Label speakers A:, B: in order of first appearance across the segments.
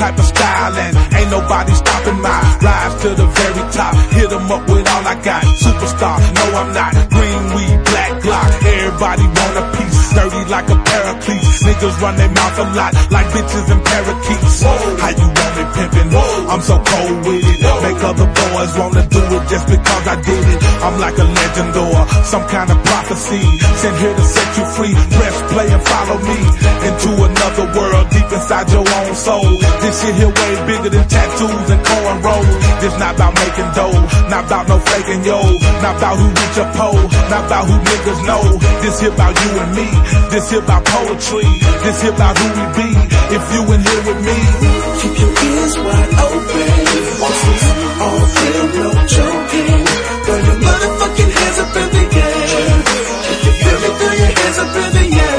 A: type of style, and ain't nobody stopping my rise to the very top. Hit 'em up with all I got. Superstar, no I'm not. Green weed, black Glock. Everybody want a piece. Dirty like a paraclete. Niggas run their mouth a lot like bitches and parakeets. How you want me pimpin'? I'm so cold with it. Make other boys wanna do it just because I did it. I'm like a legend or some kind of prophecy. Sent here to set you free. Press play and follow me into another world deep inside your own soul. This shit here way bigger than tattoos and cornrows. This not about making dough, not about no faking yo, not about who rich or poor, not about who niggas know. This here about you and me. This here about poetry. This here about who we be. If you in here with me,
B: keep your ears wide open. This is all real, no joking. Throw your motherfucking hands up in the air. If you feel me, throw your hands up in the air.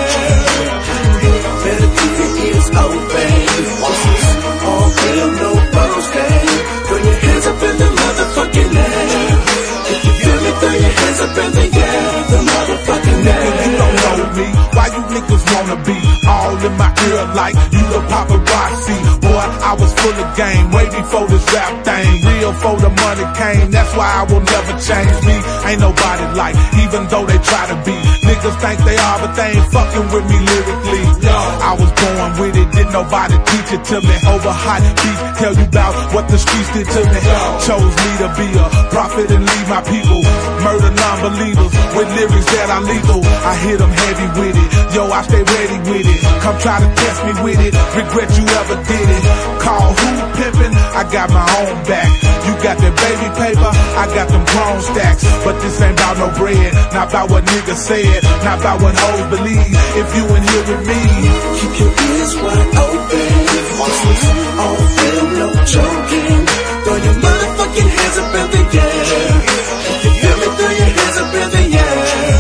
B: Better keep your ears open. This is all real, no boasting. Throw your hands up in the motherfucking air. If you feel me, throw your hands up in the air. The motherfucking air.
A: You don't know me. Why you niggas wanna be all in my ear like you the paparazzi? Boy, I was full of game way before this rap thing. Real for the money came, that's why I will never change me. Ain't nobody like, even though they try to be. Niggas think they are, but they ain't fucking with me lyrically. I was born with it, didn't nobody teach it to me. Over hot beef, tell you about what the streets did to me. Chose me to be a prophet and lead my people. Murder non-believers with lyrics that are lethal. I hit them heavy with it, yo, I stay ready with it. Come try to test me with it, regret you ever did it. Call who pimpin', I got my own back. You got that baby paper, I got them grown stacks. But this ain't about no bread, not about what niggas said, not about what hoes believe. If you in here with me,
B: keep your ears wide open. This is all real, no joking. Throw your motherfucking hands up in the air. If you feel me, throw your hands up in the air.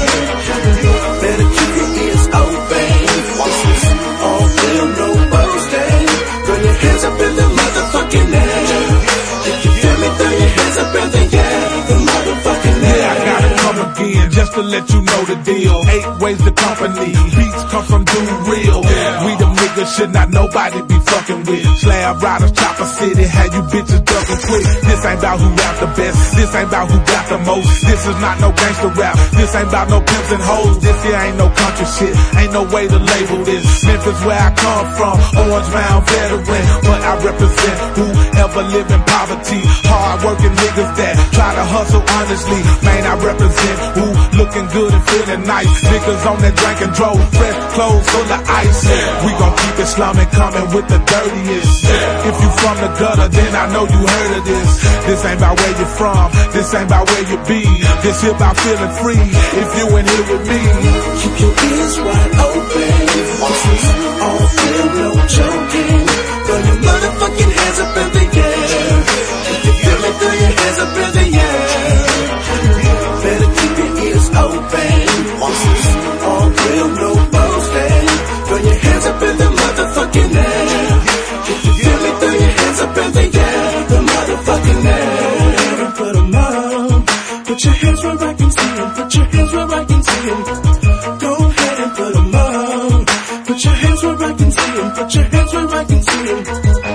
B: Better keep your ears open. This is all real, no boasting. Throw your hands up in the motherfucking air. If you feel me, throw your hands up in the air. The motherfucking air.
A: Yeah, I gotta come again just to let you know the deal. 8 ways the company. Beats come from Dude Real. We them niggas should not nobody be fucking with. Slab riders, Chopper City, had you bitches ducking quick. This ain't about who rap the best. This ain't about who got the most. This is not no gangster rap. This ain't about no pimps and hoes. This here ain't no country shit. Ain't no way to label this. Memphis where I come from, Orange Mound veteran. But I represent whoever live in poverty. Hard working niggas that try to hustle honestly. Man, I represent who looking good and feeling nice. Niggas on that drink and drove, fresh clothes full of ice. We gon' keep it slumming, coming with the dirtiest. If you from the gutter, then I know you heard of this. This ain't about where you from, this ain't about where you be. This here about feeling free, if you in here with me.
B: Keep your ears wide open. This is all real, no joking. Throw your motherfucking hands up in the air. If you feel me, throw your hands up in the air. Better keep your ears open. This is all real, no boasting. Throw your hands up in the motherfucking air. If you feel me, throw your hands up in the air. The motherfucking air. And put 'em on. Put your hands where I can see 'em. Put your hands where I can see 'em. Go ahead and put 'em on. Put your hands where I can see 'em. Put your hands where I can see 'em.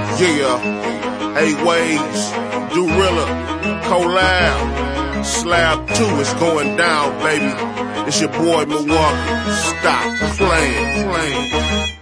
C: Yeah, 8 ways, Dorilla, Collab, Slab 2 is going down, baby. It's your boy Milwaukee. Stop playing.